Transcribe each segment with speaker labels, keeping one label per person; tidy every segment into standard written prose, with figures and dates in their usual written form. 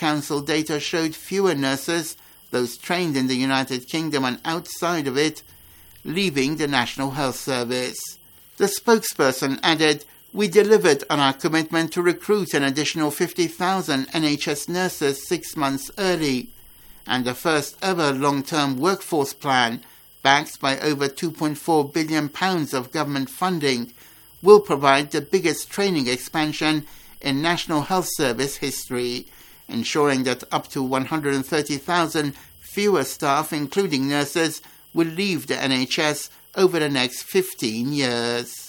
Speaker 1: Council data showed fewer nurses, those trained in the United Kingdom and outside of it, leaving the National Health Service. The spokesperson added, "We delivered on our commitment to recruit an additional 50,000 NHS nurses 6 months early, and the first ever long-term workforce plan, backed by over £2.4 billion of government funding, will provide the biggest training expansion in National Health Service history, ensuring that up to 130,000 fewer staff, including nurses, will leave the NHS over the next 15 years.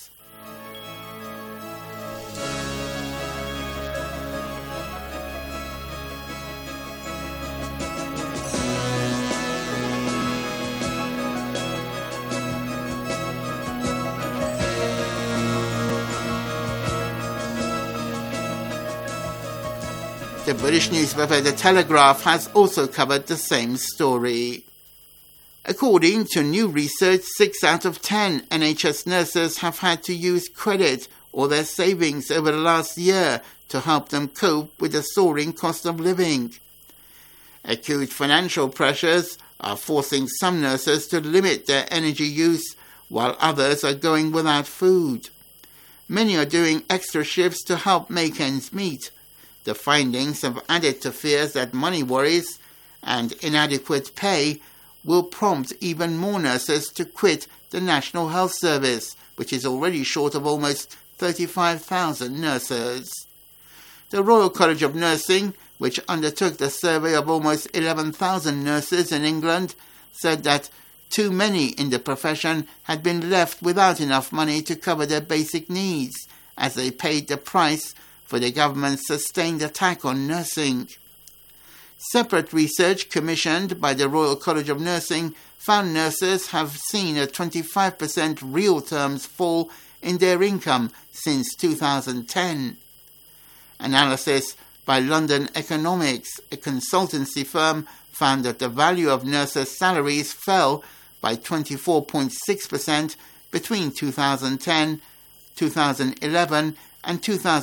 Speaker 1: The British newspaper The Telegraph has also covered the same story. According to new research, 6 out of 10 NHS nurses have had to use credit or their savings over the last year to help them cope with the soaring cost of living. Acute financial pressures are forcing some nurses to limit their energy use, while others are going without food. Many are doing extra shifts to help make ends meet. The findings have added to fears that money worries and inadequate pay will prompt even more nurses to quit the National Health Service, which is already short of almost 35,000 nurses. The Royal College of Nursing, which undertook the survey of almost 11,000 nurses in England, said that too many in the profession had been left without enough money to cover their basic needs, as they paid the price for the government's sustained attack on nursing. Separate research commissioned by the Royal College of Nursing found nurses have seen a 25% real terms fall in their income since 2010. Analysis by London Economics, a consultancy firm, found that the value of nurses' salaries fell by 24.6% between 2010, 2011 and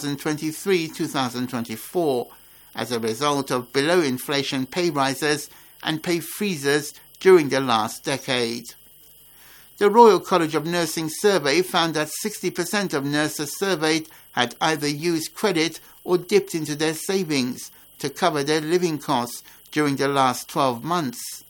Speaker 1: 2023-2024 as a result of below-inflation pay rises and pay freezes during the last decade. The Royal College of Nursing survey found that 60% of nurses surveyed had either used credit or dipped into their savings to cover their living costs during the last 12 months.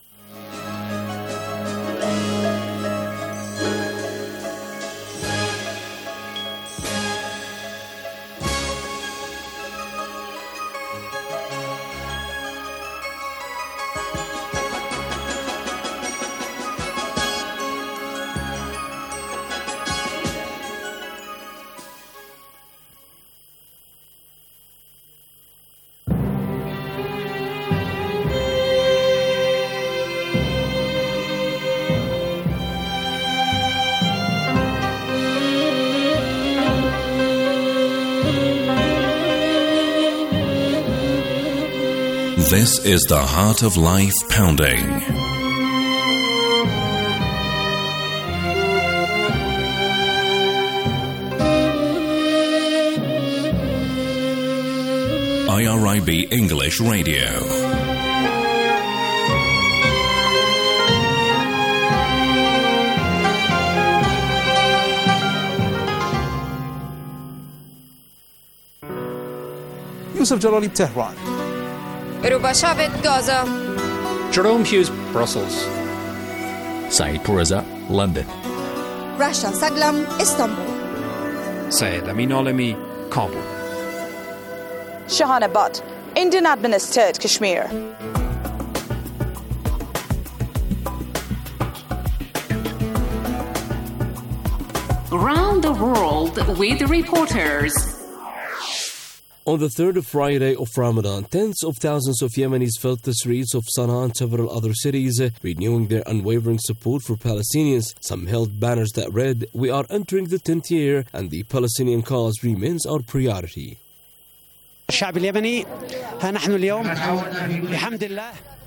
Speaker 2: This is the Heart of Life Pounding. IRIB English Radio.
Speaker 3: Yusuf Jalali, Tehran.
Speaker 4: Rubashavit, Gaza.
Speaker 5: Jerome Hughes, Brussels.
Speaker 6: Saeed Pourreza, London.
Speaker 7: Rasha Saglam, Istanbul.
Speaker 5: Saeed Amin Alami, Kabul.
Speaker 8: Shahana Butt, Indian administered Kashmir.
Speaker 9: Around the world with reporters.
Speaker 10: On the third Friday of Ramadan, tens of thousands of Yemenis filled the streets of Sana'a and several other cities, renewing their unwavering support for Palestinians. Some held banners that read, "We are entering the 10th year and the Palestinian cause remains our priority."
Speaker 11: الشعب اليمني ها نحن اليوم بحمد الله.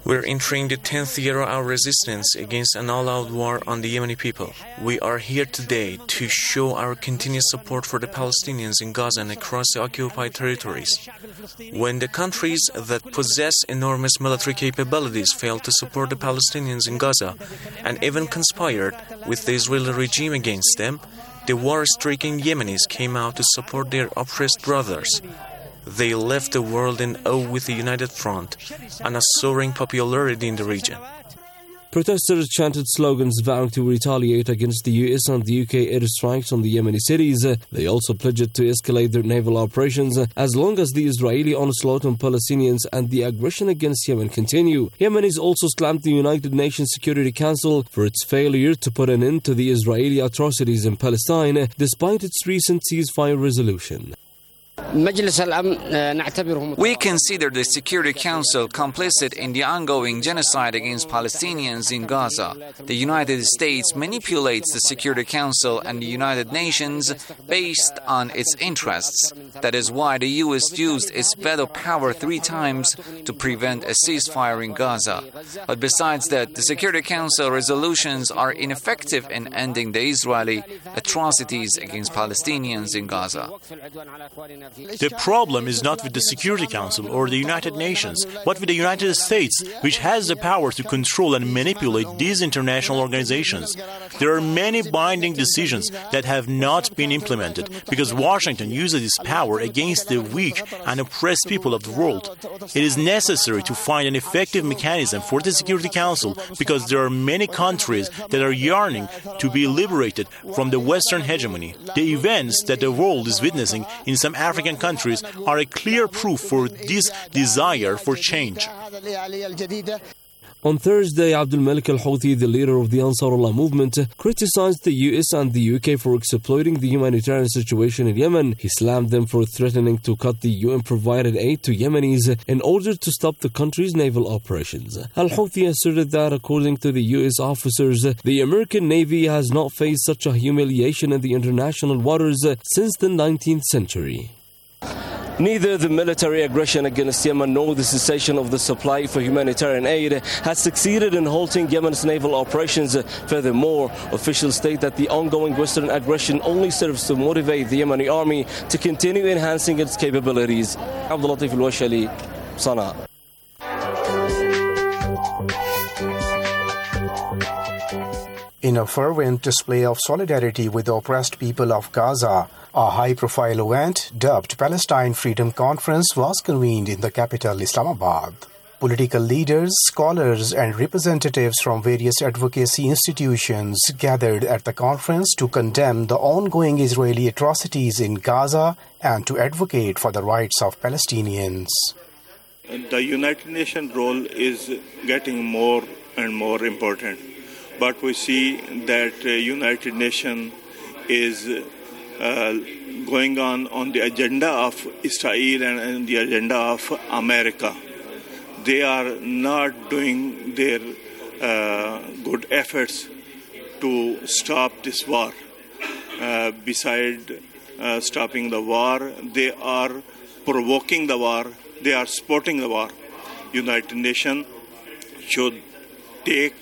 Speaker 11: We're entering the 10th year of our resistance against an all-out war on the Yemeni people. We are here today to show our continued support for the Palestinians in Gaza and across the occupied territories. When the countries that possess enormous military capabilities failed to support the Palestinians in Gaza and even conspired with the Israeli regime against them, the war-stricken Yemenis came out to support their oppressed brothers. They left the world in awe with the United Front and a soaring popularity in the region.
Speaker 10: Protesters chanted slogans vowing to retaliate against the US and the UK airstrikes on the Yemeni cities. They also pledged to escalate their naval operations as long as the Israeli onslaught on Palestinians and the aggression against Yemen continue. Yemenis also slammed the United Nations Security Council for its failure to put an end to the Israeli atrocities in Palestine, despite its recent ceasefire resolution.
Speaker 12: We consider the Security Council complicit in the ongoing genocide against Palestinians in Gaza. The United States manipulates the Security Council and the United Nations based on its interests. That is why the U.S. used its veto power 3 times to prevent a ceasefire in Gaza. But besides that, the Security Council resolutions are ineffective in ending the Israeli atrocities against Palestinians in Gaza.
Speaker 13: The problem is not with the Security Council or the United Nations, but with the United States, which has the power to control and manipulate these international organizations. There are many binding decisions that have not been implemented because Washington uses its power against the weak and oppressed people of the world. It is necessary to find an effective mechanism for the Security Council because there are many countries that are yearning to be liberated from the Western hegemony. The events that the world is witnessing in some African countries are a clear proof for this desire for change.
Speaker 10: On Thursday, Abdul Malik al-Houthi, the leader of the Ansarullah movement, criticized the US and the UK for exploiting the humanitarian situation in Yemen. He slammed them for threatening to cut the UN-provided aid to Yemenis in order to stop the country's naval operations. Al-Houthi asserted that, according to the US officers, the American Navy has not faced such a humiliation in the international waters since the 19th century. Neither the military aggression against Yemen nor the cessation of the supply for humanitarian aid has succeeded in halting Yemen's naval operations. Furthermore, officials state that the ongoing Western aggression only serves to motivate the Yemeni army to continue enhancing its capabilities. Abdul Latif al-Washali, Sana'a.
Speaker 14: In a fervent display of solidarity with the oppressed people of Gaza, a high-profile event dubbed Palestine Freedom Conference was convened in the capital Islamabad. Political leaders, scholars and representatives from various advocacy institutions gathered at the conference to condemn the ongoing Israeli atrocities in Gaza and to advocate for the rights of Palestinians.
Speaker 15: The United Nations role is getting more and more important. But we see that United Nations is going on the agenda of Israel and the agenda of America. They are not doing their good efforts to stop this war. Besides stopping the war, they are provoking the war. They are supporting the war. United Nations should take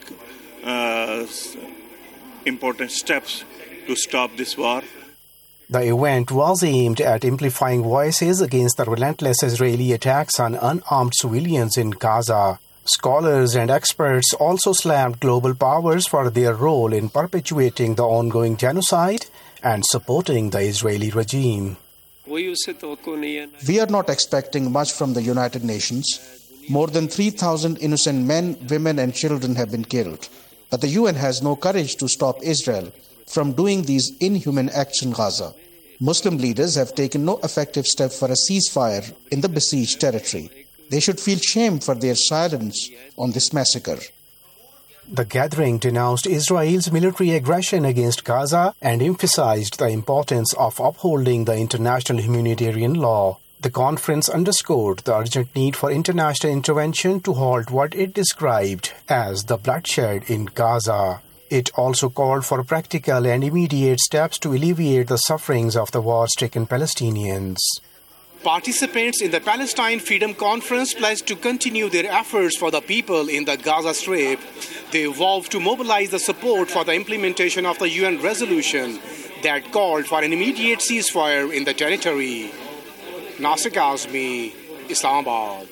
Speaker 15: important steps to stop this war.
Speaker 14: The event was aimed at amplifying voices against the relentless Israeli attacks on unarmed civilians in Gaza. Scholars and experts also slammed global powers for their role in perpetuating the ongoing genocide and supporting the Israeli regime.
Speaker 16: We are not expecting much from the United Nations. More than 3,000 innocent men, women and children have been killed. But the UN has no courage to stop Israel from doing these inhuman acts in Gaza. Muslim leaders have taken no effective step for a ceasefire in the besieged territory. They should feel shame for their silence on this massacre.
Speaker 14: The gathering denounced Israel's military aggression against Gaza and emphasized the importance of upholding the international humanitarian law. The conference underscored the urgent need for international intervention to halt what it described as the bloodshed in Gaza. It also called for practical and immediate steps to alleviate the sufferings of the war-stricken Palestinians.
Speaker 17: Participants in the Palestine Freedom Conference pledged to continue their efforts for the people in the Gaza Strip. They vowed to mobilize the support for the implementation of the UN resolution that called for an immediate ceasefire in the territory. Nasir Kazmi, Islamabad.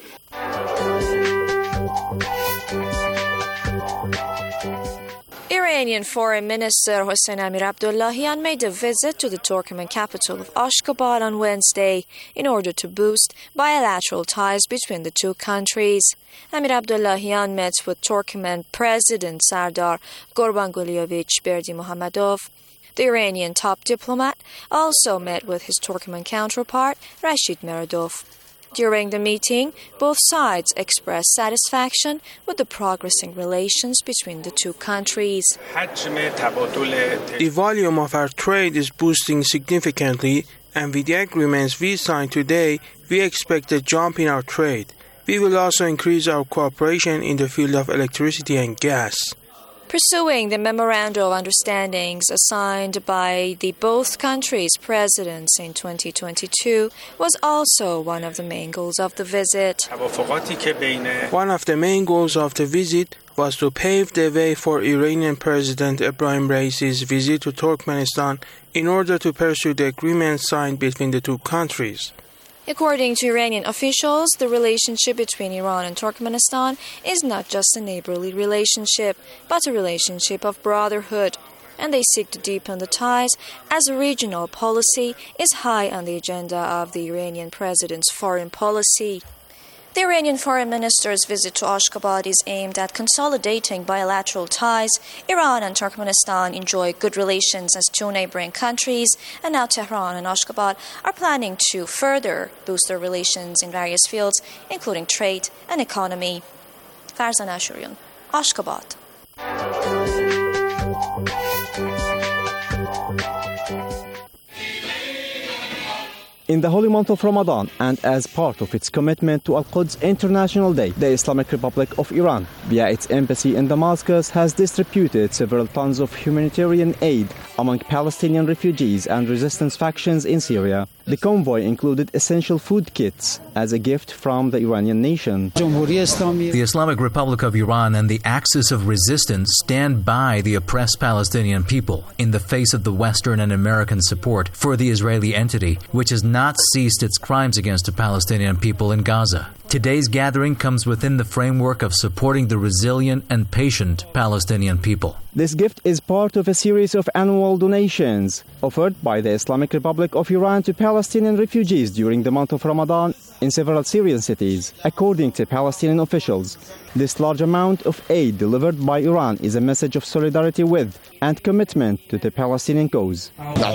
Speaker 18: Iranian Foreign Minister Hossein Amir-Abdollahian made a visit to the Turkmen capital of Ashgabat on Wednesday in order to boost bilateral ties between the two countries. Amir-Abdollahian met with Turkmen President Sardar Gurbangulyevich Berdimuhamedov. The Iranian top diplomat also met with his Turkmen counterpart Rashid Meredov. During the meeting, both sides expressed satisfaction with the progressing relations between the two countries.
Speaker 19: The volume of our trade is boosting significantly, and with the agreements we signed today, we expect a jump in our trade. We will also increase our cooperation in the field of electricity and gas.
Speaker 18: Pursuing the Memorandum of Understandings signed by the both countries' presidents in 2022 was also one of the main goals of the visit.
Speaker 19: One of the main goals of the visit was to pave the way for Iranian President Ebrahim Raisi's visit to Turkmenistan in order to pursue the agreement signed between the two countries.
Speaker 18: According to Iranian officials, the relationship between Iran and Turkmenistan is not just a neighborly relationship, but a relationship of brotherhood, and they seek to deepen the ties as a regional policy is high on the agenda of the Iranian president's foreign policy. The Iranian foreign minister's visit to Ashgabat is aimed at consolidating bilateral ties. Iran and Turkmenistan enjoy good relations as two neighboring countries, and now Tehran and Ashgabat are planning to further boost their relations in various fields, including trade and economy. Farzan Ashurian, Ashgabat.
Speaker 20: In the holy month of Ramadan, and as part of its commitment to Al-Quds International Day, the Islamic Republic of Iran, via its embassy in Damascus, has distributed several tons of humanitarian aid among Palestinian refugees and resistance factions in Syria. The convoy included essential food kits as a gift from the Iranian nation.
Speaker 6: The Islamic Republic of Iran and the Axis of Resistance stand by the oppressed Palestinian people in the face of the Western and American support for the Israeli entity, which has not ceased its crimes against the Palestinian people in Gaza. Today's gathering comes within the framework of supporting the resilient and patient Palestinian people.
Speaker 20: This gift is part of a series of annual donations offered by the Islamic Republic of Iran to Palestinian refugees during the month of Ramadan in several Syrian cities. According to Palestinian officials, this large amount of aid delivered by Iran is a message of solidarity with and commitment to the Palestinian cause.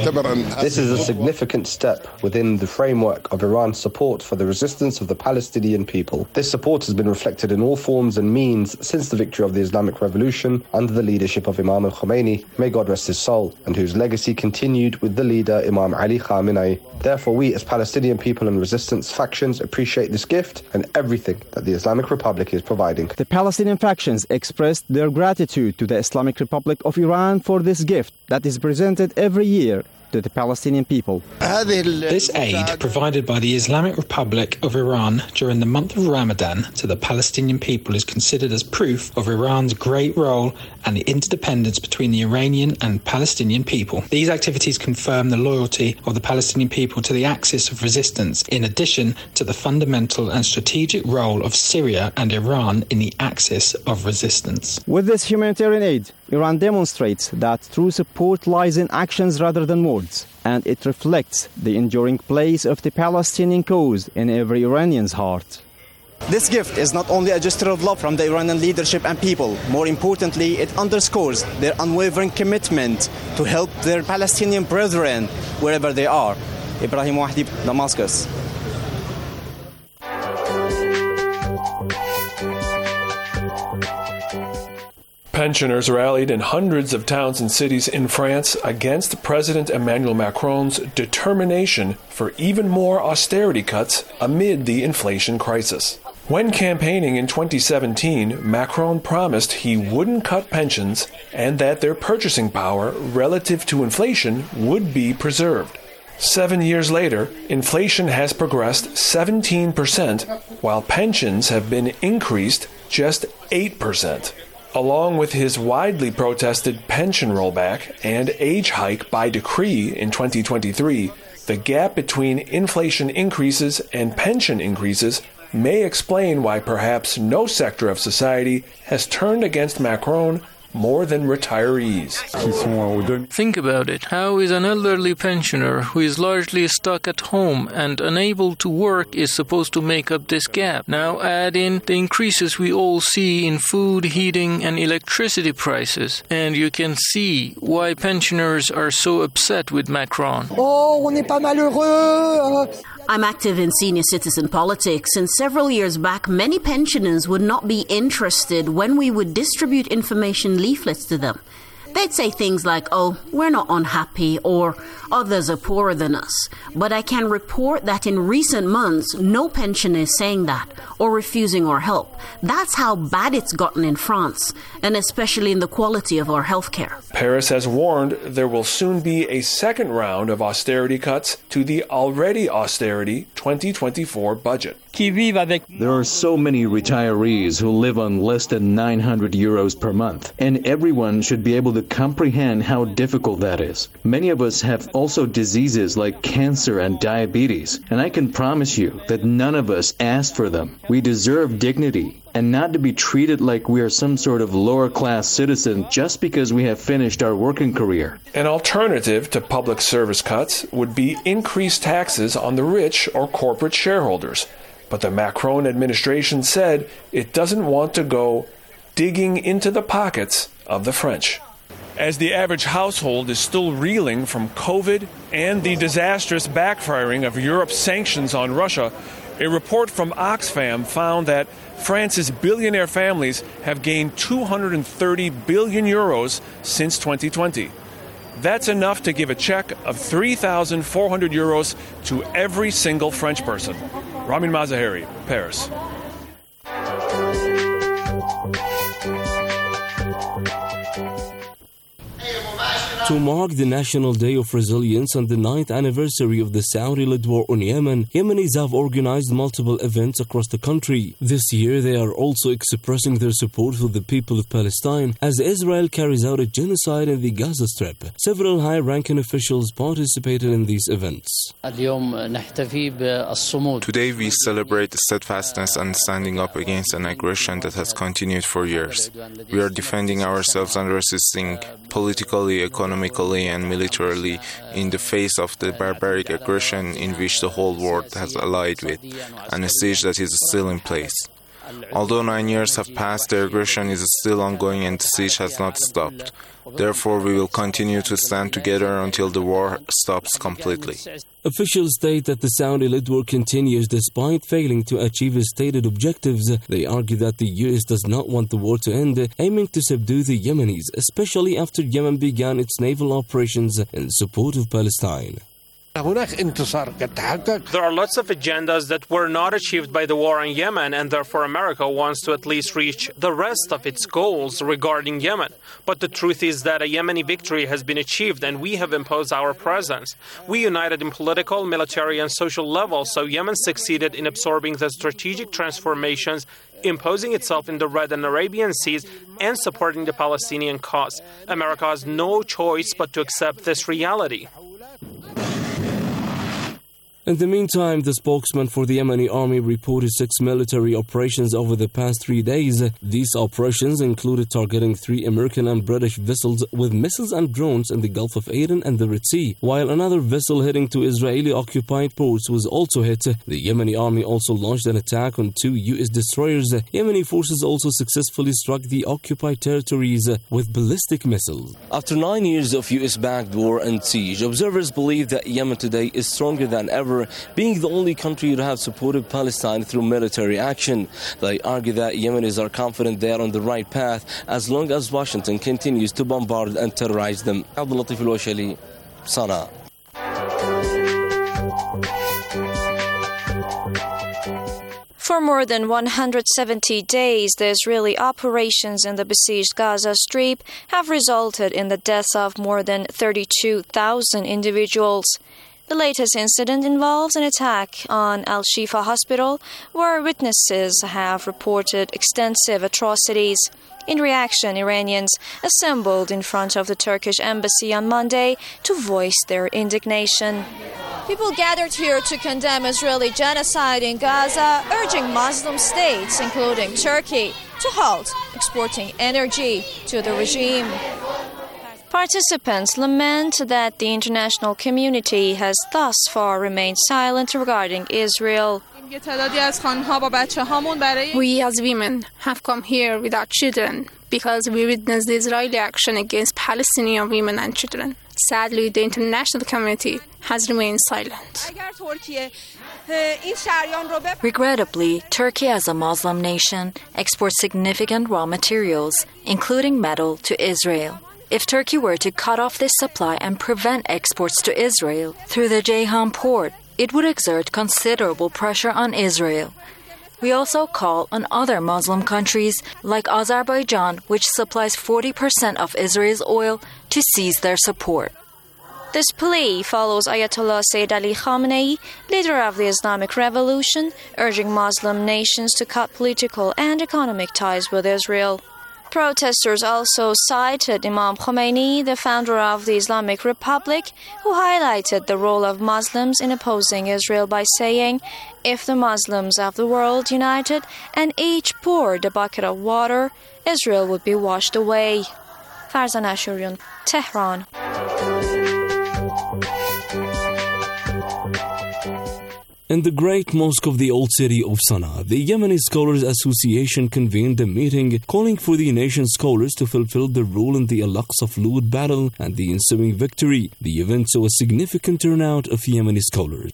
Speaker 21: This is a significant step within the framework of Iran's support for the resistance of the Palestinian people. This support has been reflected in all forms and means since the victory of the Islamic Revolution under the leadership of Imam al-Khomeini, may God rest his soul, and whose legacy continued with the leader Imam Ali Khamenei. Therefore, we as Palestinian people and resistance factions appreciate this gift and everything that the Islamic Republic is providing.
Speaker 20: The Palestinian factions expressed their gratitude to the Islamic Republic of Iran for this gift that is presented every year to the Palestinian people.
Speaker 22: This aid provided by the Islamic Republic of Iran during the month of Ramadan to the Palestinian people is considered as proof of Iran's great role and the interdependence between the Iranian and Palestinian people. These activities confirm the loyalty of the Palestinian people to the axis of resistance, in addition to the fundamental and strategic role of Syria and Iran in the axis of resistance.
Speaker 20: With this humanitarian aid, Iran demonstrates that true support lies in actions rather than words, and it reflects the enduring place of the Palestinian cause in every Iranian's heart. This gift is not only a gesture of love from the Iranian leadership and people. More importantly, it underscores their unwavering commitment to help their Palestinian brethren wherever they are. Ibrahim Wahdi, Damascus.
Speaker 23: Pensioners rallied in hundreds of towns and cities in France against President Emmanuel Macron's determination for even more austerity cuts amid the inflation crisis. When campaigning in 2017, Macron promised he wouldn't cut pensions and that their purchasing power relative to inflation would be preserved. 7 years later, inflation has progressed 17%, while pensions have been increased just 8%. Along with his widely protested pension rollback and age hike by decree in 2023, the gap between inflation increases and pension increases may explain why perhaps no sector of society has turned against Macron more than retirees.
Speaker 1: Think about it. How is an elderly pensioner who is largely stuck at home and unable to work is supposed to make up this gap? Now add in the increases we all see in food, heating, and electricity prices, and you can see why pensioners are so upset with Macron.
Speaker 2: Oh, on n'est pas malheureux.
Speaker 3: I'm active in senior citizen politics, and several years back, many pensioners would not be interested when we would distribute information leaflets to them. They'd say things like, oh, we're not unhappy, or others are poorer than us. But I can report that in recent months, no pensioner is saying that or refusing our help. That's how bad it's gotten in France, and especially in the quality of our healthcare.
Speaker 23: Paris has warned there will soon be a second round of austerity cuts to the already austerity 2024 budget.
Speaker 24: There are so many retirees who live on less than 900 euros per month, and everyone should be able to comprehend how difficult that is. Many of us have also diseases like cancer and diabetes, and I can promise you that none of us asked for them. We deserve dignity, and not to be treated like we are some sort of lower-class citizen just because we have finished our working career.
Speaker 23: An alternative to public service cuts would be increased taxes on the rich or corporate shareholders. But the Macron administration said it doesn't want to go digging into the pockets of the French. As the average household is still reeling from COVID and the disastrous backfiring of Europe's sanctions on Russia, a report from Oxfam found that France's billionaire families have gained 230 billion euros since 2020. That's enough to give a check of 3,400 euros to every single French person. Ramin Mazaheri, Paris.
Speaker 10: To mark the National Day of Resilience and the 9th anniversary of the Saudi-led war on Yemen, Yemenis have organized multiple events across the country. This year, they are also expressing their support for the people of Palestine as Israel carries out a genocide in the Gaza Strip. Several high-ranking officials participated in these events.
Speaker 25: Today, we celebrate the steadfastness and standing up against an aggression that has continued for years. We are defending ourselves and resisting politically, economically and militarily in the face of the barbaric aggression in which the whole world has allied with, and a siege that is still in place. Although 9 years have passed, the aggression is still ongoing and the siege has not stopped. Therefore, we will continue to stand together until the war stops completely.
Speaker 10: Officials state that the Saudi-led war continues despite failing to achieve its stated objectives. They argue that the U.S. does not want the war to end, aiming to subdue the Yemenis, especially after Yemen began its naval operations in support of Palestine.
Speaker 26: There are lots of agendas that were not achieved by the war in Yemen, and therefore America wants to at least reach the rest of its goals regarding Yemen. But the truth is that a Yemeni victory has been achieved, and we have imposed our presence. We united in political, military, and social levels, so Yemen succeeded in absorbing the strategic transformations, imposing itself in the Red and Arabian Seas, and supporting the Palestinian cause. America has no choice but to accept this reality.
Speaker 10: In the meantime, the spokesman for the Yemeni army reported 6 military operations over the past 3 days. These operations included targeting 3 American and British vessels with missiles and drones in the Gulf of Aden and the Red Sea, while another vessel heading to Israeli-occupied ports was also hit. The Yemeni army also launched an attack on 2 U.S. destroyers. Yemeni forces also successfully struck the occupied territories with ballistic missiles. After 9 years of U.S.-backed war and siege, observers believe that Yemen today is stronger than ever, being the only country to have supported Palestine through military action. They argue that Yemenis are confident they are on the right path as long as Washington continues to bombard and terrorize them. Abdul Latif Al-Washali, Sana'a.
Speaker 18: For more than 170 days, the Israeli operations in the besieged Gaza Strip have resulted in the deaths of more than 32,000 individuals. The latest incident involves an attack on Al-Shifa Hospital, where witnesses have reported extensive atrocities. In reaction, Iranians assembled in front of the Turkish embassy on Monday to voice their indignation. People gathered here to condemn Israeli genocide in Gaza, urging Muslim states, including Turkey, to halt exporting energy to the regime. Participants lament that the international community has thus far remained silent regarding Israel.
Speaker 4: We as women have come here with our children because we witnessed the Israeli action against Palestinian women and children. Sadly, the international community has remained silent.
Speaker 5: Regrettably, Turkey as a Muslim nation exports significant raw materials, including metal, to Israel. If Turkey were to cut off this supply and prevent exports to Israel through the Ceyhan port, it would exert considerable pressure on Israel. We also call on other Muslim countries, like Azerbaijan, which supplies 40% of Israel's oil, to cease their support.
Speaker 18: This plea follows Ayatollah Sayyid Ali Khamenei, leader of the Islamic Revolution, urging Muslim nations to cut political and economic ties with Israel. Protesters also cited Imam Khomeini, the founder of the Islamic Republic, who highlighted the role of Muslims in opposing Israel by saying, "If the Muslims of the world united and each poured a bucket of water, Israel would be washed away." Farzan Ashurian, Tehran.
Speaker 10: In the Great Mosque of the Old City of Sana'a, the Yemeni Scholars Association convened a meeting calling for the nation's scholars to fulfill their role in the Al-Aqsa Flood battle and the ensuing victory. The event saw a significant turnout of Yemeni scholars.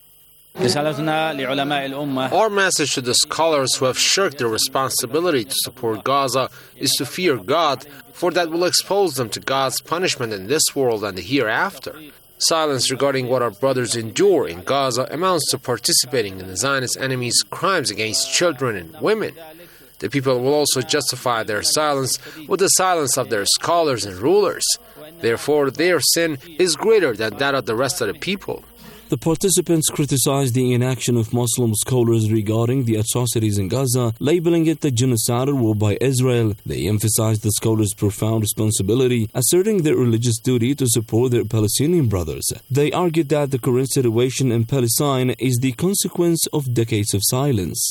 Speaker 7: Our message to the scholars who have shirked their responsibility to support Gaza is to fear God, for that will expose them to God's punishment in this world and the hereafter. Silence regarding what our brothers endure in Gaza amounts to participating in the Zionist enemies' crimes against children and women. The people will also justify their silence with the silence of their scholars and rulers. Therefore, their sin is greater than that of the rest of the people.
Speaker 10: The participants criticized the inaction of Muslim scholars regarding the atrocities in Gaza, labeling it a genocidal war by Israel. They emphasized the scholars' profound responsibility, asserting their religious duty to support their Palestinian brothers. They argued that the current situation in Palestine is the consequence of decades of silence.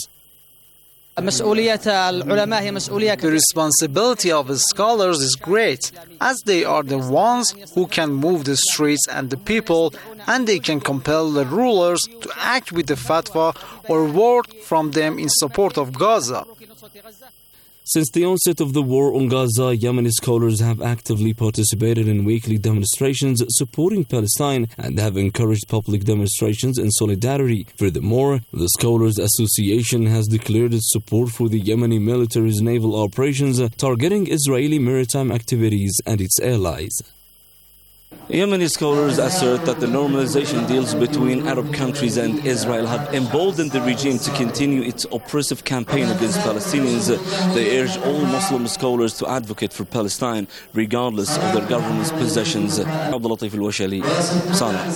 Speaker 8: The responsibility of the scholars is great, as they are the ones who can move the streets and the people, and they can compel the rulers to act with the fatwa or word from them in support of Gaza.
Speaker 10: Since the onset of the war on Gaza, Yemeni scholars have actively participated in weekly demonstrations supporting Palestine and have encouraged public demonstrations in solidarity. Furthermore, the Scholars Association has declared its support for the Yemeni military's naval operations targeting Israeli maritime activities and its allies.
Speaker 9: Yemeni scholars assert that the normalization deals between Arab countries and Israel have emboldened the regime to continue its oppressive campaign against Palestinians. They urge all Muslim scholars to advocate for Palestine, regardless of their government's possessions. Abdul Latif Al-Washali, Sana'a.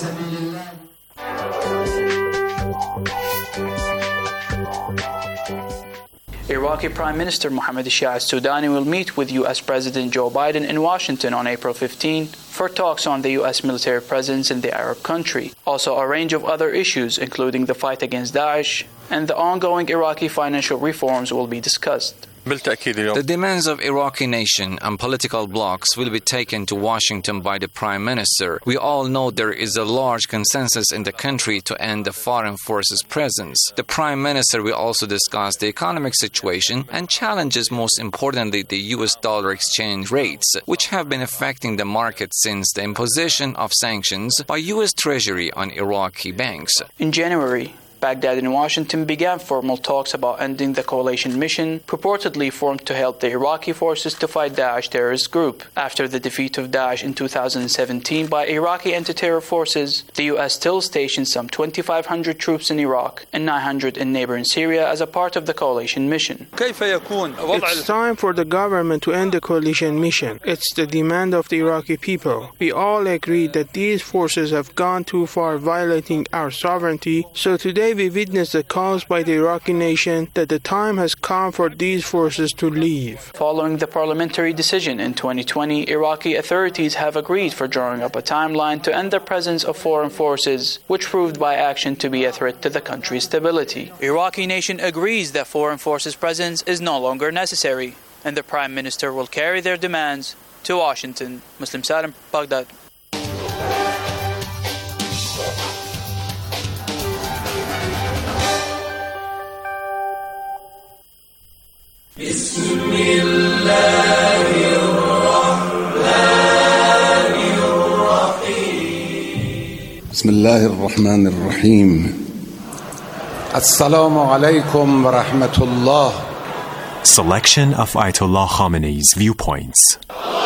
Speaker 11: Iraqi Prime Minister Mohammed Shia al-Sudani will meet with U.S. President Joe Biden in Washington on April 15 for talks on the U.S. military presence in the Arab country. Also, a range of other issues, including the fight against Daesh and the ongoing Iraqi financial reforms, will be discussed.
Speaker 12: The demands of Iraqi nation and political blocs will be taken to Washington by the Prime Minister. We all know there is a large consensus in the country to end the foreign forces presence. The Prime Minister will also discuss the economic situation and challenges, most importantly, the US dollar exchange rates, which have been affecting the market since the imposition of sanctions by US Treasury on Iraqi banks.
Speaker 11: In January, Baghdad and Washington began formal talks about ending the coalition mission purportedly formed to help the Iraqi forces to fight Daesh terrorist group. After the defeat of Daesh in 2017 by Iraqi anti-terror forces, the U.S. still stationed some 2,500 troops in Iraq and 900 in neighboring Syria as a part of the coalition mission.
Speaker 13: It's time for the government to end the coalition mission. It's the demand of the Iraqi people. We all agree that these forces have gone too far violating our sovereignty, so today we witness the calls by the Iraqi nation that the time has come for these forces to leave.
Speaker 11: Following the parliamentary decision in 2020, Iraqi authorities have agreed for drawing up a timeline to end the presence of foreign forces, which proved by action to be a threat to the country's stability. Iraqi nation agrees that foreign forces presence is no longer necessary, and the Prime Minister will carry their demands to Washington. Muslim Salim, Baghdad.
Speaker 14: بسم الله الرحمن الرحيم
Speaker 15: بسم الله الرحمن الرحيم السلام عليكم ورحمة الله.
Speaker 16: Selection of Ayatollah Khamenei's viewpoints.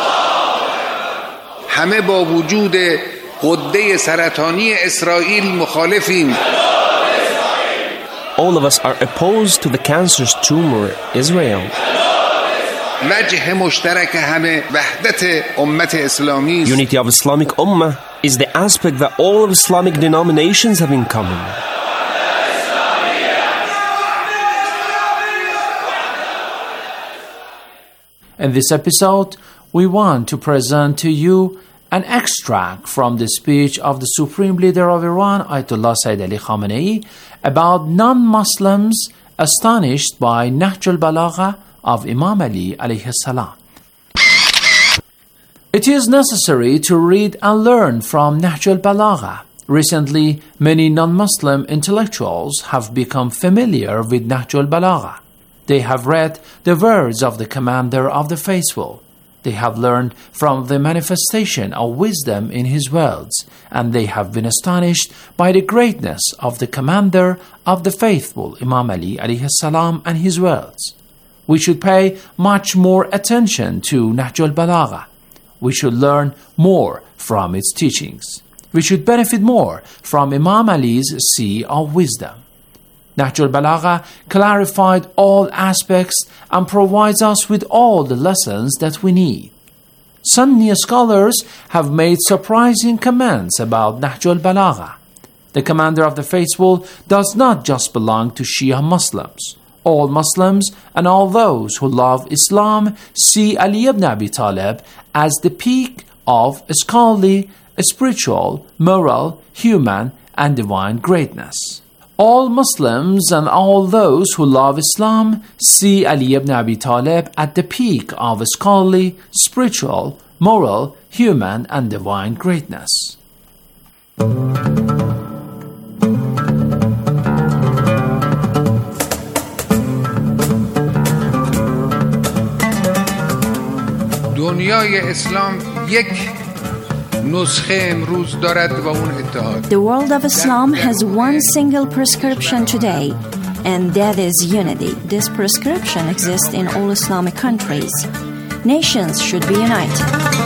Speaker 15: همه با وجود غده سرطانی اسرائیل مخالفیم.
Speaker 17: All of us are opposed to the cancerous tumor, Israel.
Speaker 15: وجه مشترک همه وحدت امت اسلامی.
Speaker 17: Unity of Islamic Ummah is the aspect that all of Islamic denominations have in common.
Speaker 19: In this episode, we want to present to you an extract from the speech of the Supreme Leader of Iran, Ayatollah Sayyid Ali Khamenei, about non-Muslims astonished by Nahj al-Balagha of Imam Ali alayhi salam. It is necessary to read and learn from Nahj al-Balagha. Recently, many non-Muslim intellectuals have become familiar with Nahj al-Balagha. They have read the words of the Commander of the Faithful. They have learned from the manifestation of wisdom in his words, and they have been astonished by the greatness of the Commander of the Faithful, Imam Ali alayhi salam, and his words. We should pay much more attention to Nahj al-Balagha. We should learn more from its teachings. We should benefit more from Imam Ali's sea of wisdom. Nahj al-Balagha clarified all aspects and provides us with all the lessons that we need. Sunni scholars have made surprising comments about Nahj al-Balagha. The Commander of the Faithful does not just belong to Shia Muslims. All Muslims and all those who love Islam see Ali ibn Abi Talib as the peak of scholarly, spiritual, moral, human, and divine greatness. All Muslims and all those who love Islam see Ali ibn Abi Talib at the peak of scholarly, spiritual, moral, human, and divine greatness.
Speaker 15: دنیای اسلام یک
Speaker 27: The world of Islam has one single prescription today, and that is unity. This prescription exists in all Islamic countries. Nations should be united.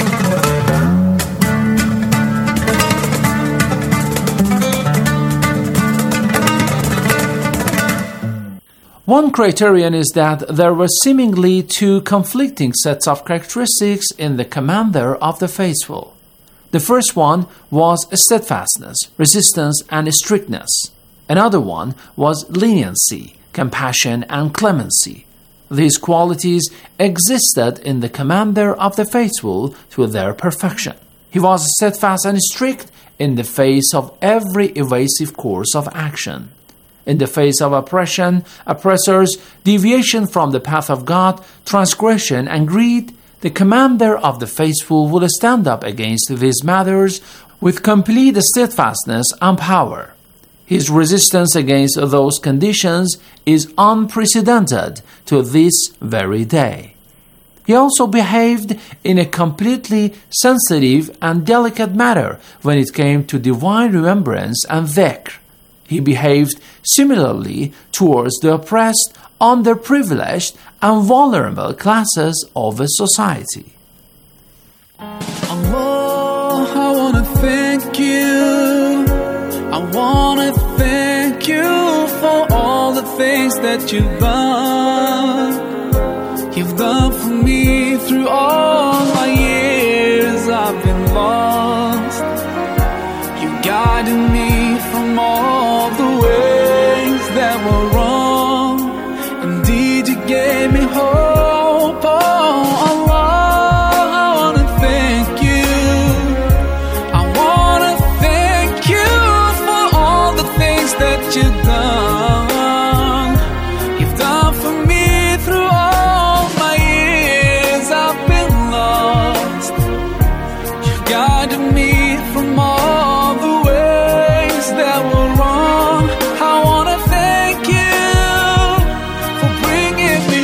Speaker 19: One criterion is that there were seemingly two conflicting sets of characteristics in the Commander of the Faithful. The first one was steadfastness, resistance, and strictness. Another one was leniency, compassion, and clemency. These qualities existed in the Commander of the Faithful to their perfection. He was steadfast and strict in the face of every evasive course of action. In the face of oppression, oppressors, deviation from the path of God, transgression, and greed, the Commander of the Faithful will stand up against these matters with complete steadfastness and power. His resistance against those conditions is unprecedented to this very day. He also behaved in a completely sensitive and delicate manner when it came to divine remembrance and dhikr. he behaved similarly towards the oppressed, underprivileged, and vulnerable classes of a society.
Speaker 1: Allah, I want to thank you. I want to thank you for all the things that you've done. You've done for me through all my years I've been lost. You guided me from all the ways that were wrong. Indeed, you gave me hope. Oh, Allah, I want to thank you. I want to thank you for all the things that you've done. You've done for me through all my years I've been lost. You've guided me from all the ways that were wrong. I want to thank you for bringing me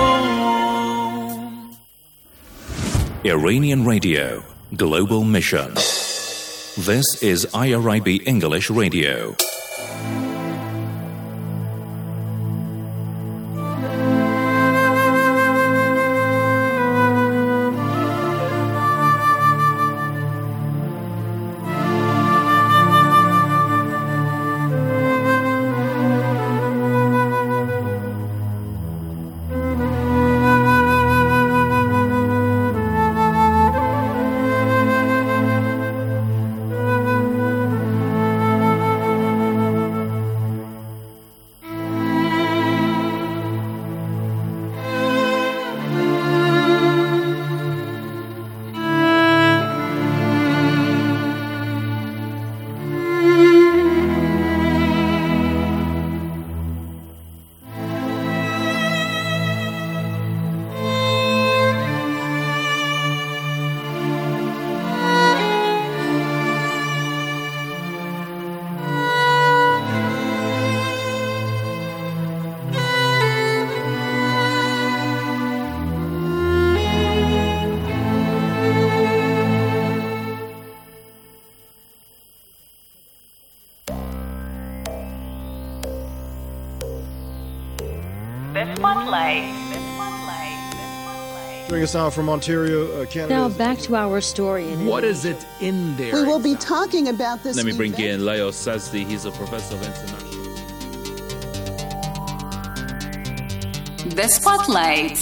Speaker 1: home.
Speaker 2: Iranian Radio, Global Mission. This is IRIB English Radio.
Speaker 3: Joining us now from Ontario, Canada.
Speaker 6: Now back to our story.
Speaker 20: What is it in there?
Speaker 21: We will be talking about this.
Speaker 20: Let me bring in Leo Sazdi. He's a professor of international.
Speaker 22: The Spotlight.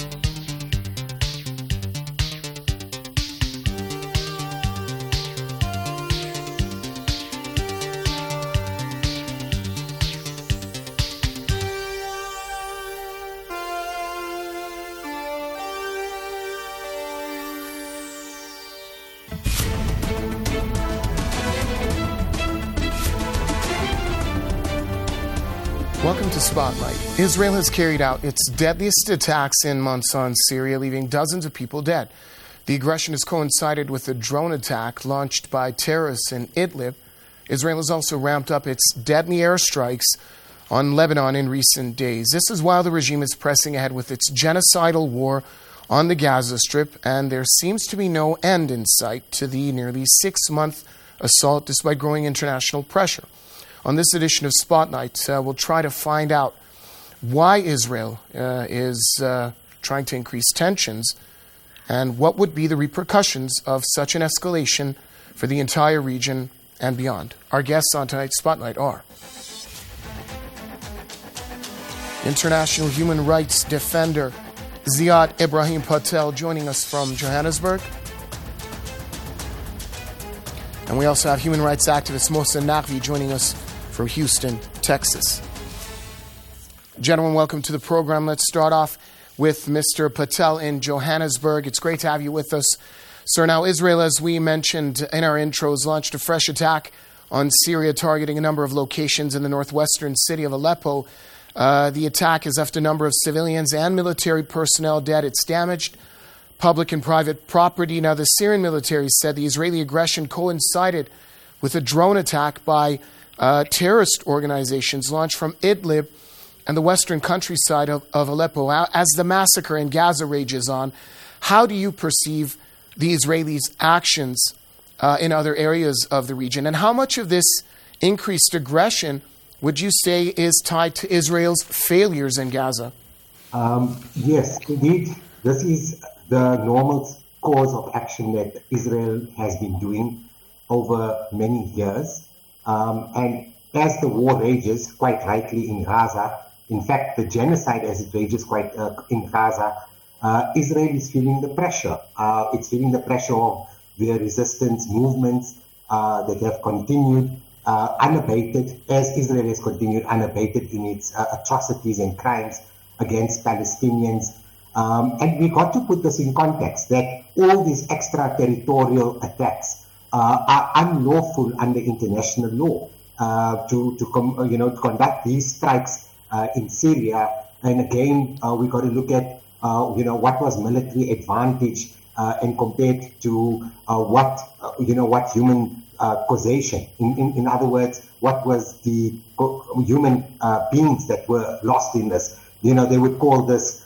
Speaker 28: Welcome to Spotlight. Israel has carried out its deadliest attacks in Mansan, Syria, leaving dozens of people dead. The aggression has coincided with a drone attack launched by terrorists in Idlib. Israel has also ramped up its deadly airstrikes on Lebanon in recent days. This is while the regime is pressing ahead with its genocidal war on the Gaza Strip, and there seems to be no end in sight to the nearly 6-month assault despite growing international pressure. On this edition of Spotlight, we'll try to find out why Israel is trying to increase tensions and what would be the repercussions of such an escalation for the entire region and beyond. Our guests on tonight's Spotlight are international human rights defender Ziad Ibrahim Patel, joining us from Johannesburg. And we also have human rights activist Mohsen Naqvi joining us from Houston, Texas. Gentlemen, welcome to the program. Let's start off with Mr. Patel in Johannesburg. It's great to have you with us. Sir, now Israel, as we mentioned in our intros, launched a fresh attack on Syria, targeting a number of locations in the northwestern city of Aleppo. The attack has left a number of civilians and military personnel dead. It's damaged public and private property. Now, the Syrian military said the Israeli aggression coincided with a drone attack by terrorist organizations launched from Idlib and the western countryside of Aleppo. As the massacre in Gaza rages on, how do you perceive the Israelis' actions in other areas of the region? And how much of this increased aggression, would you say, is tied to Israel's failures in Gaza?
Speaker 4: Yes, indeed. This is the normal course of action that Israel has been doing over many years. And as the war rages, quite rightly, in Gaza, in fact, the genocide as it rages in Gaza, Israel is feeling the pressure. It's feeling the pressure of the resistance movements that have continued unabated, as Israel has continued unabated in its atrocities and crimes against Palestinians. And we got to put this in context, that all these extraterritorial attacks are unlawful under international law. To conduct these strikes in Syria, and again, we got to look at what was military advantage and compared to what human causation. In other words, what was the human beings that were lost in this? They would call this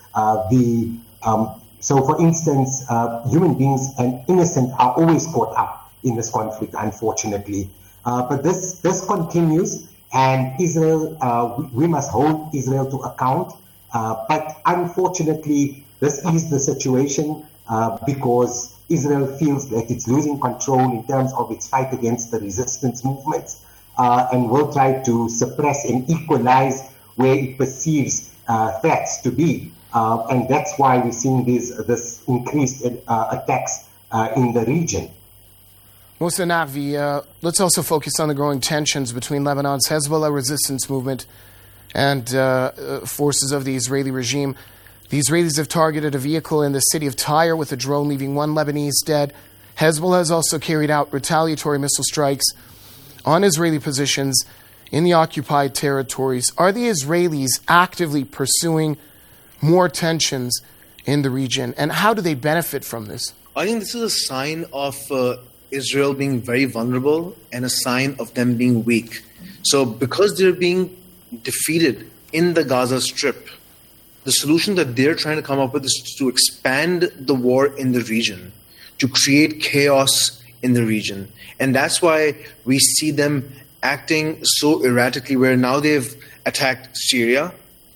Speaker 4: so for instance, human beings and innocent are always caught up in this conflict, unfortunately. But this continues, and Israel, we must hold Israel to account. But unfortunately, this is the situation because Israel feels that it's losing control in terms of its fight against the resistance movements, and will try to suppress and equalize where it perceives threats to be. And that's why we're seeing this increased attacks in the region.
Speaker 28: Moussa Naqvi, let's also focus on the growing tensions between Lebanon's Hezbollah resistance movement and forces of the Israeli regime. The Israelis have targeted a vehicle in the city of Tyre with a drone, leaving one Lebanese dead. Hezbollah has also carried out retaliatory missile strikes on Israeli positions in the occupied territories. Are the Israelis actively pursuing more tensions in the region, and how do they benefit from this?
Speaker 5: I think this is a sign of Israel being very vulnerable and a sign of them being weak. So because they're being defeated in the Gaza Strip, the solution that they're trying to come up with is to expand the war in the region, to create chaos in the region. And that's why we see them acting so erratically, where now they've attacked Syria.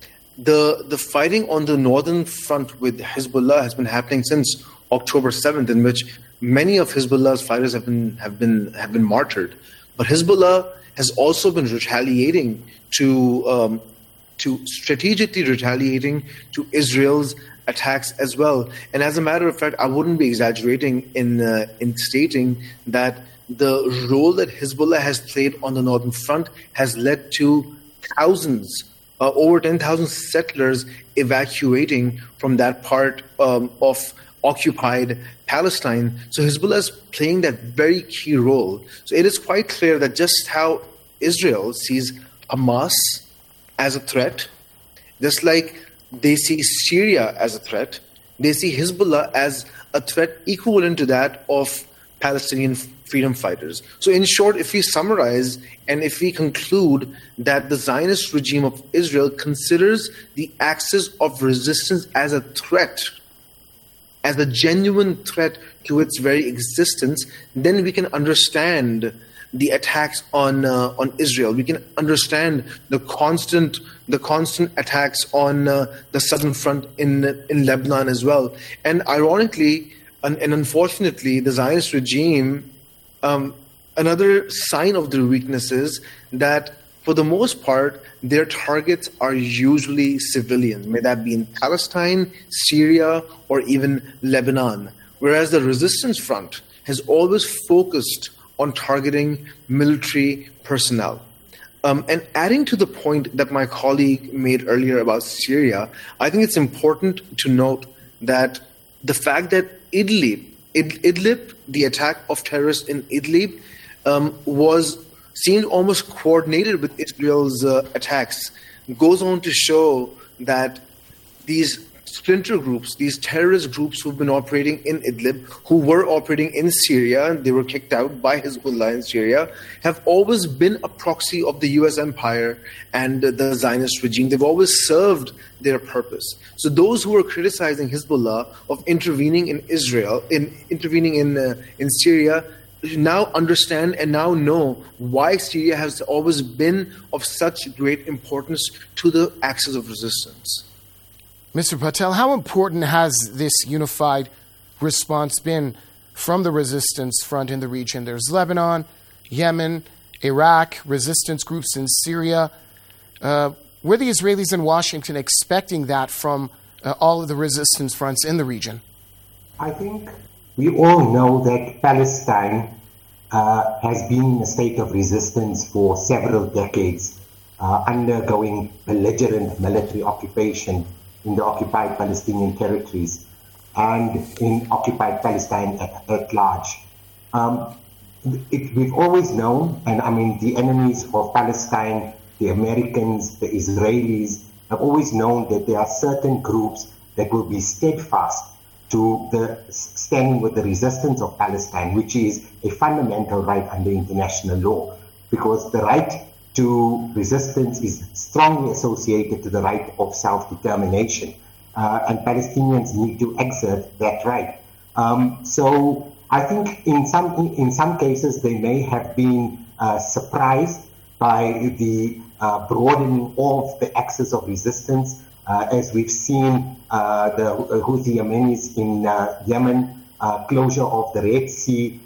Speaker 5: The fighting on the northern front with Hezbollah has been happening since October 7th, in which many of Hezbollah's fighters have been martyred. But Hezbollah has also been retaliating to strategically retaliating to Israel's attacks as well. And as a matter of fact, I wouldn't be exaggerating in stating that the role that Hezbollah has played on the northern front has led to thousands, over 10,000 settlers evacuating from that part of occupied Palestine. So Hezbollah is playing that very key role. So it is quite clear that just how Israel sees Hamas as a threat, just like they see Syria as a threat, they see Hezbollah as a threat equivalent to that of Palestinian freedom fighters. So in short, if we summarize and if we conclude that the Zionist regime of Israel considers the axis of resistance as a threat, as a genuine threat to its very existence, then we can understand the attacks on Israel. We can understand the constant attacks on the southern front in Lebanon as well. And ironically and unfortunately, the Zionist regime, another sign of their weakness is that for the most part, their targets are usually civilians, may that be in Palestine, Syria, or even Lebanon. Whereas the resistance front has always focused on targeting military personnel. And adding to the point that my colleague made earlier about Syria, I think it's important to note that the fact that Idlib, the attack of terrorists in Idlib, seemed almost coordinated with Israel's attacks, goes on to show that these splinter groups, these terrorist groups who've been operating in Idlib, who were operating in Syria, and they were kicked out by Hezbollah in Syria, have always been a proxy of the US empire and the Zionist regime. They've always served their purpose. So those who are criticizing Hezbollah of intervening in Israel, intervening in Syria, now understand and now know why Syria has always been of such great importance to the axis of resistance.
Speaker 28: Mr. Patel, how important has this unified response been from the resistance front in the region? There's Lebanon, Yemen, Iraq, resistance groups in Syria. Were the Israelis in Washington expecting that from all of the resistance fronts in the region?
Speaker 4: I think we all know that Palestine has been in a state of resistance for several decades, undergoing belligerent military occupation in the occupied Palestinian territories and in occupied Palestine at large. We've always known, and I mean the enemies of Palestine, the Americans, the Israelis, have always known that there are certain groups that will be steadfast to the standing with the resistance of Palestine, which is a fundamental right under international law, because the right to resistance is strongly associated to the right of self-determination, and Palestinians need to exert that right. So I think in some cases they may have been surprised by the broadening of the axis of resistance, as we've seen the Houthi Yemenis in Yemen, closure of the Red Sea,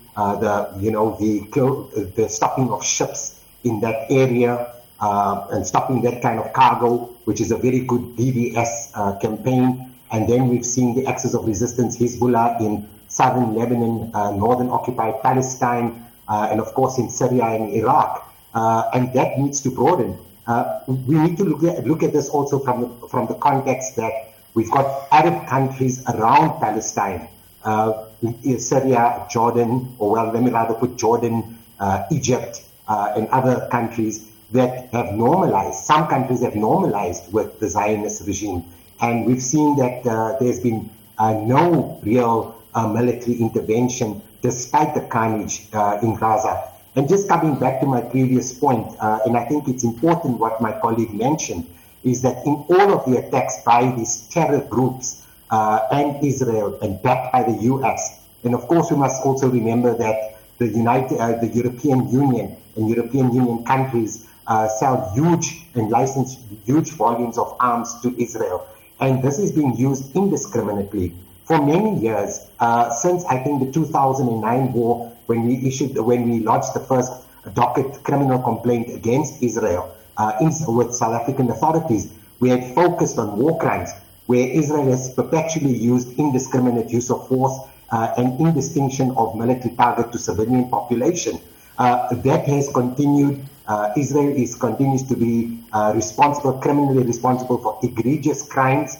Speaker 4: the stopping of ships in that area, and stopping that kind of cargo, which is a very good BDS campaign. And then we've seen the axis of resistance, Hezbollah in southern Lebanon, northern occupied Palestine, and of course in Syria and Iraq. And that needs to broaden. We need to look at this also from the context that we've got Arab countries around Palestine, Syria, Jordan, or well, let me rather put Jordan, Egypt, and other countries that have normalized. Some countries have normalized with the Zionist regime, and we've seen that there's been no real military intervention despite the carnage in Gaza. And just coming back to my previous point, and I think it's important what my colleague mentioned, is that in all of the attacks by these terror groups and Israel and backed by the US, and of course we must also remember that the European Union and European Union countries sell huge and license huge volumes of arms to Israel. And this is being used indiscriminately for many years, since I think the 2009 war, when we lodged the first docket criminal complaint against Israel with South African authorities. We had focused on war crimes, where Israel has perpetually used indiscriminate use of force and indistinction of military target to civilian population. That has continued. Israel continues to be criminally responsible for egregious crimes,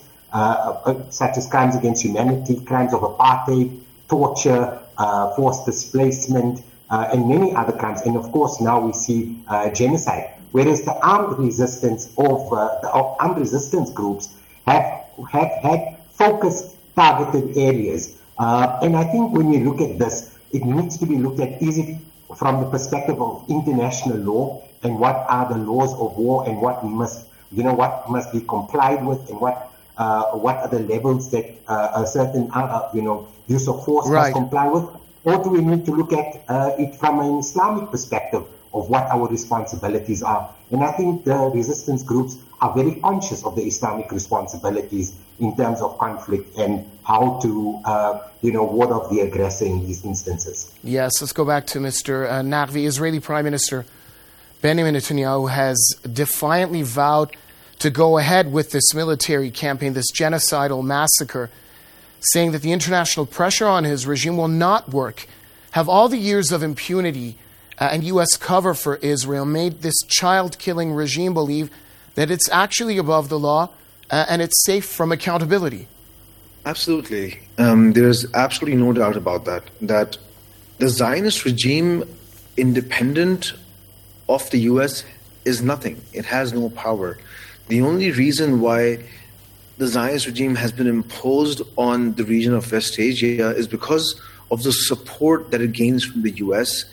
Speaker 4: such as crimes against humanity, crimes of apartheid, torture, forced displacement, and many other crimes. And of course, now we see genocide. Whereas the armed resistance armed resistance groups have had focused, targeted areas. And I think when we look at this, it needs to be looked at, is it from the perspective of international law, and what are the laws of war, and what must be complied with, and what are the levels that a certain use of force must comply with, or do we need to look at it from an Islamic perspective of what our responsibilities are? And I think the resistance groups are very conscious of the Islamic responsibilities in terms of conflict and how to, ward off the aggressor in these instances.
Speaker 28: Yes, let's go back to Mr. Naqvi. Israeli Prime Minister Benjamin Netanyahu has defiantly vowed to go ahead with this military campaign, this genocidal massacre, saying that the international pressure on his regime will not work. Have all the years of impunity and U.S. cover for Israel made this child-killing regime believe that it's actually above the law and it's safe from accountability?
Speaker 5: Absolutely. There's absolutely no doubt about that. That the Zionist regime, independent of the U.S., is nothing. It has no power. The only reason why the Zionist regime has been imposed on the region of West Asia is because of the support that it gains from the U.S.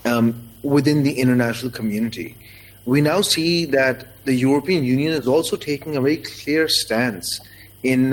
Speaker 5: Within the international community. We now see that the European Union is also taking a very clear stance in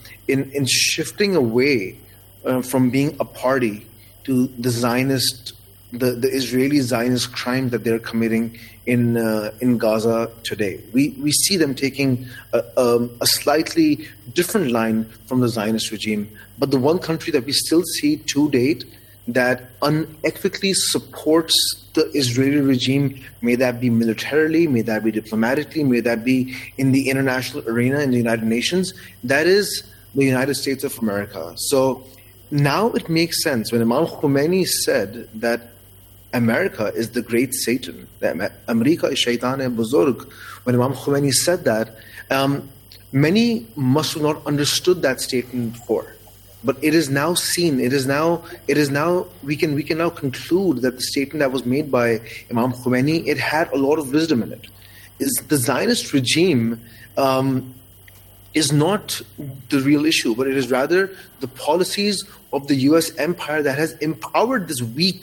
Speaker 5: shifting away from being a party to the Zionist the Israeli Zionist crime that they're committing in Gaza today. We see them taking a slightly different line from the Zionist regime, but the one country that we still see to date that unequivocally supports the Israeli regime, may that be militarily, may that be diplomatically, may that be in the international arena in the United Nations, that is the United States of America. So now it makes sense when Imam Khomeini said that America is the great Satan, that America is Shaitan-e-Buzurg. When Imam Khomeini said that, many must have not understood that statement before. But it is now seen, we can now conclude that the statement that was made by Imam Khomeini, it had a lot of wisdom in it. The Zionist regime is not the real issue, but it is rather the policies of the US empire that has empowered this weak,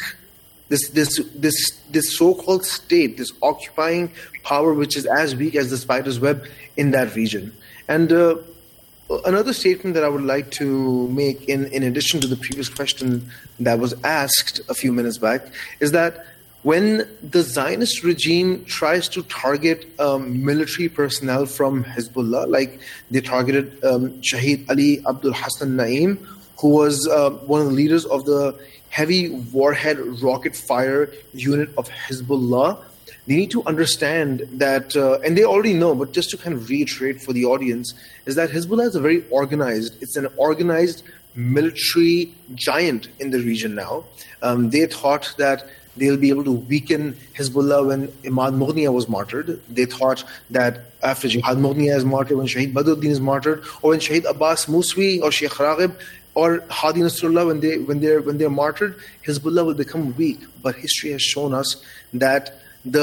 Speaker 5: this so-called state, this occupying power which is as weak as the spider's web in that region. And another statement that I would like to make in addition to the previous question that was asked a few minutes back is that when the Zionist regime tries to target military personnel from Hezbollah, like they targeted Shahid Ali Abdul Hassan Naim, who was one of the leaders of the heavy warhead rocket fire unit of Hezbollah, they need to understand that, and they already know, but just to kind of reiterate for the audience, is that Hezbollah is it's an organized military giant in the region now. They thought that they'll be able to weaken Hezbollah when Imad Mughniya was martyred. They thought that after Jihad Mughniya is martyred, when Shahid Badruddin is martyred, or when Shahid Abbas Muswi or Sheikh Raghib or Hadi Nasrullah, when they're martyred, Hezbollah will become weak. But history has shown us that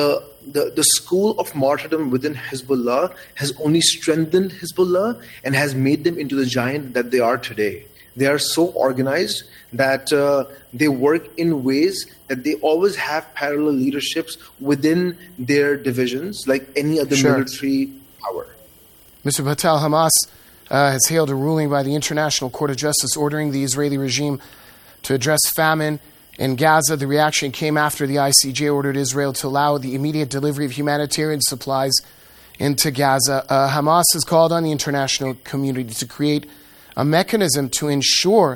Speaker 5: the school of martyrdom within Hezbollah has only strengthened Hezbollah and has made them into the giant that they are today. They are so organized that they work in ways that they always have parallel leaderships within their divisions, like any other military power.
Speaker 28: Mr. Patel, Hamas has hailed a ruling by the International Court of Justice ordering the Israeli regime to address famine in Gaza. The reaction came after the ICJ ordered Israel to allow the immediate delivery of humanitarian supplies into Gaza. Hamas has called on the international community to create a mechanism to ensure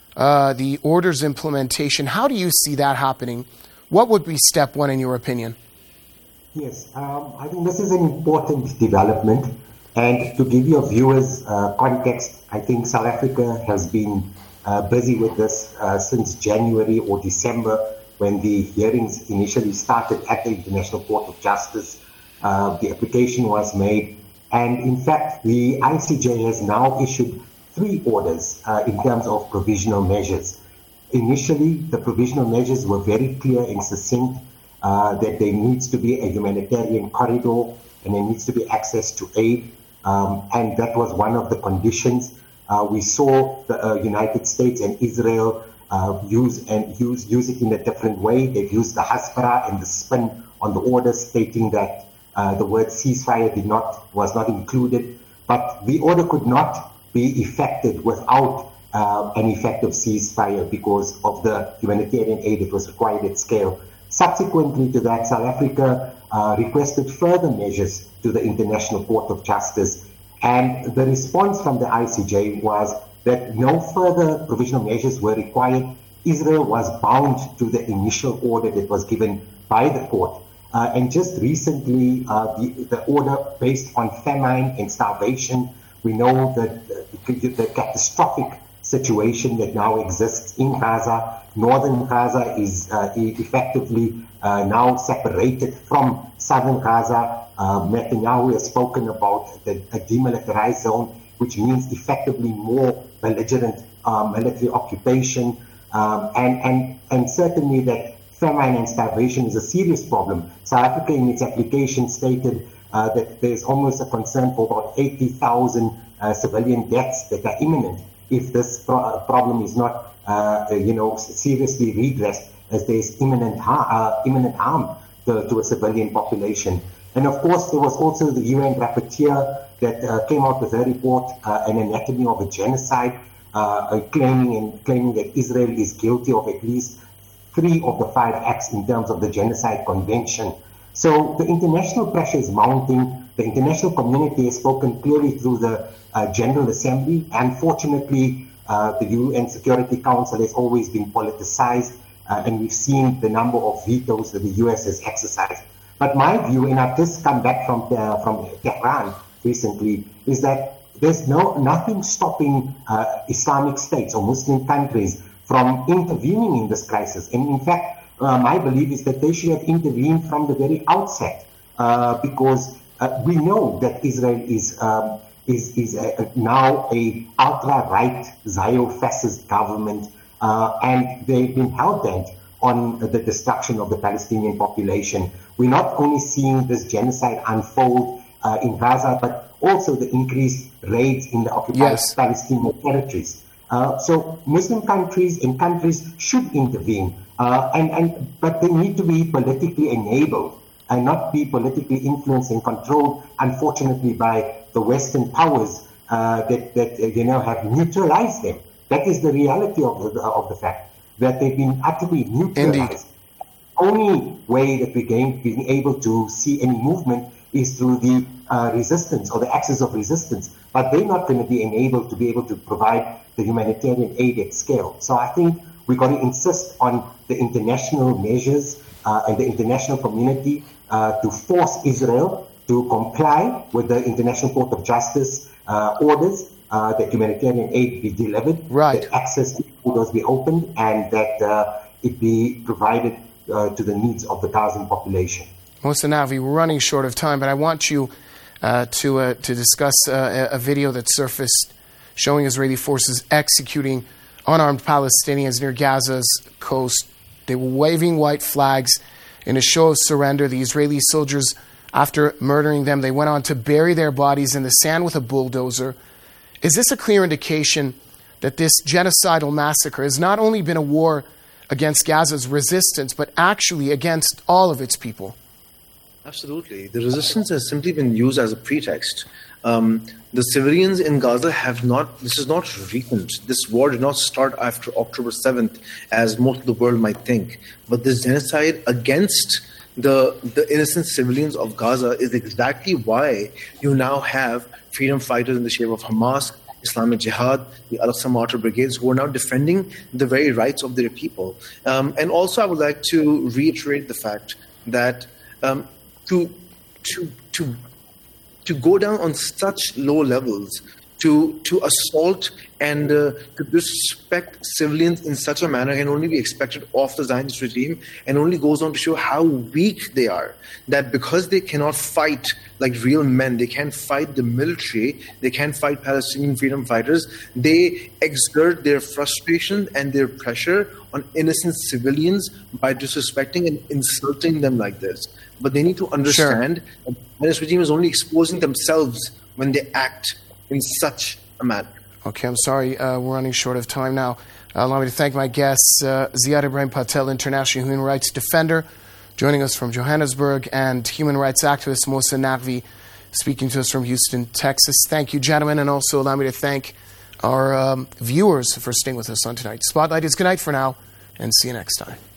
Speaker 28: the order's implementation. How do you see that happening? What would be step one in your opinion?
Speaker 4: Yes, I think this is an important development. And to give your viewers context, I think South Africa has been busy with this since January or December when the hearings initially started at the International Court of Justice. The application was made. And in fact, the ICJ has now issued 3 orders in terms of provisional measures. Initially, the provisional measures were very clear and succinct that there needs to be a humanitarian corridor and there needs to be access to aid. And that was one of the conditions. We saw the United States and Israel use it in a different way. They've used the hasbara and the spin on the order, stating that the word ceasefire was not included. But the order could not be effected without an effective ceasefire because of the humanitarian aid that was required at scale. Subsequently to that, South Africa requested further measures to the International Court of Justice. And the response from the ICJ was that no further provisional measures were required. Israel was bound to the initial order that was given by the court. And just recently, the order based on famine and starvation, we know that the catastrophic situation that now exists in Gaza. Northern Gaza is effectively now separated from southern Gaza. Netanyahu has spoken about a demilitarized zone, which means effectively more belligerent military occupation, and certainly that famine and starvation is a serious problem. South Africa, in its application, stated that there's almost a concern for about 80,000 civilian deaths that are imminent if this problem is not, seriously redressed, as there's imminent harm to a civilian population. And of course, there was also the UN rapporteur that came out with a report, An Anatomy of a Genocide, claiming that Israel is guilty of at least 3 of the 5 acts in terms of the Genocide Convention. So the international pressure is mounting. The international community has spoken clearly through the General Assembly. Unfortunately, the UN Security Council has always been politicized, and we've seen the number of vetoes that the US has exercised. But my view, and I've just come back from Tehran recently, is that there's nothing stopping Islamic states or Muslim countries from intervening in this crisis. And in fact, my belief is that they should have intervened from the very outset, because we know that Israel is now a ultra-right Zionist government, and they've been hell-bent on the destruction of the Palestinian population. We're not only seeing this genocide unfold in Gaza, but also the increased raids in the occupied Palestinian territories. So Muslim countries and countries should intervene, but they need to be politically enabled and not be politically influenced and controlled, unfortunately, by the Western powers that have neutralized them. That is the reality of the fact that they've been utterly neutralized. Indeed. The only way that we're being able to see any movement is through the resistance or the axis of resistance, but they're not going to be enabled to be able to provide the humanitarian aid at scale. So I think we've got to insist on the international measures and the international community to force Israel to comply with the International Court of Justice orders, that humanitarian aid be delivered, that access to orders be opened, and that it be provided to the needs of the Gazan population.
Speaker 28: Mohsen Naqvi, we're running short of time, but I want you to discuss a video that surfaced showing Israeli forces executing unarmed Palestinians near Gaza's coast. They were waving white flags in a show of surrender. The Israeli soldiers, after murdering them, they went on to bury their bodies in the sand with a bulldozer. Is this a clear indication that this genocidal massacre has not only been a war against Gaza's resistance, but actually against all of its people?
Speaker 5: Absolutely. The resistance has simply been used as a pretext. The civilians in Gaza this is not recent. This war did not start after October 7th, as most of the world might think. But this genocide against the innocent civilians of Gaza is exactly why you now have freedom fighters in the shape of Hamas, Islamic Jihad, the Al-Aqsa Martyr Brigades, who are now defending the very rights of their people. And also I would like to reiterate the fact that to go down on such low levels, to assault and to disrespect civilians in such a manner can only be expected of the Zionist regime, and only goes on to show how weak they are. That because they cannot fight like real men, they can't fight the military, they can't fight Palestinian freedom fighters, they exert their frustration and their pressure on innocent civilians by disrespecting and insulting them like this. But they need to understand that the Zionist regime is only exposing themselves when they act in such a manner.
Speaker 28: Okay, I'm sorry, we're running short of time now. Allow me to thank my guests, Ziad Ibrahim Patel, international human rights defender, joining us from Johannesburg, and human rights activist Mohsen Naqvi, speaking to us from Houston, Texas. Thank you, gentlemen, and also allow me to thank our viewers for staying with us on tonight's Spotlight. It's good night for now, and see you next time.